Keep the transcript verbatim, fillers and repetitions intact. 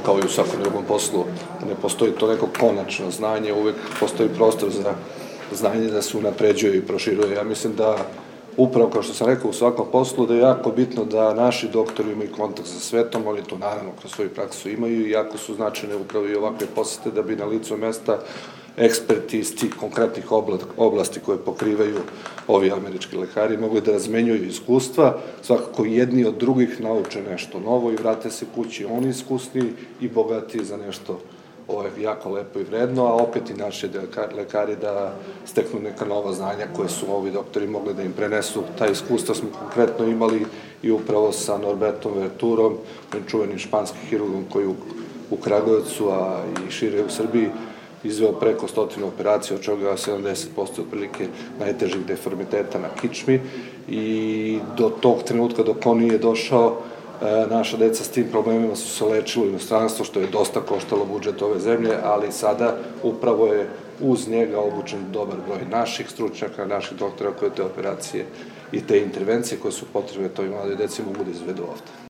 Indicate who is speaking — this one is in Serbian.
Speaker 1: kao i u svakom drugom poslu, ne postoji to neko konačno znanje, uvek postoji prostor za znanje da se unapređuje i proširuje. Ja mislim da upravo, kao što sam rekao, u svakom poslu da je jako bitno da naši doktori imaju kontakt sa svetom, oni to naravno kroz svoju praksu imaju i jako su značajne upravo i ovakve posete da bi na licu mesta eksperti iz tih konkretnih oblasti koje pokrivaju ovi američki lekari mogli da razmenjuju iskustva, svakako jedni od drugih nauče nešto novo i vrate se kući oni iskusni i bogati za nešto jako lepo i vredno, a opet i naši lekari da steknu neka nova znanja koje su ovi doktori mogli da im prenesu. Ta iskustva smo konkretno imali i upravo sa Norbertom Verturom, čuvenim španskim hirurgom koji u Kragujevcu, a i šire u Srbiji, izveo preko stotinu operacija, od čega sedamdeset posto otprilike najtežih deformiteta na kičmi i do tog trenutka dok on nije došao, naša deca s tim problemima su se lečili u inostranstvu, što je dosta koštalo budžet ove zemlje, ali sada upravo je uz njega obučen dobar broj naših stručnjaka, naših doktora koje te operacije i te intervencije koje su potrebne toj mladoj deci mogu da izvedu ovde.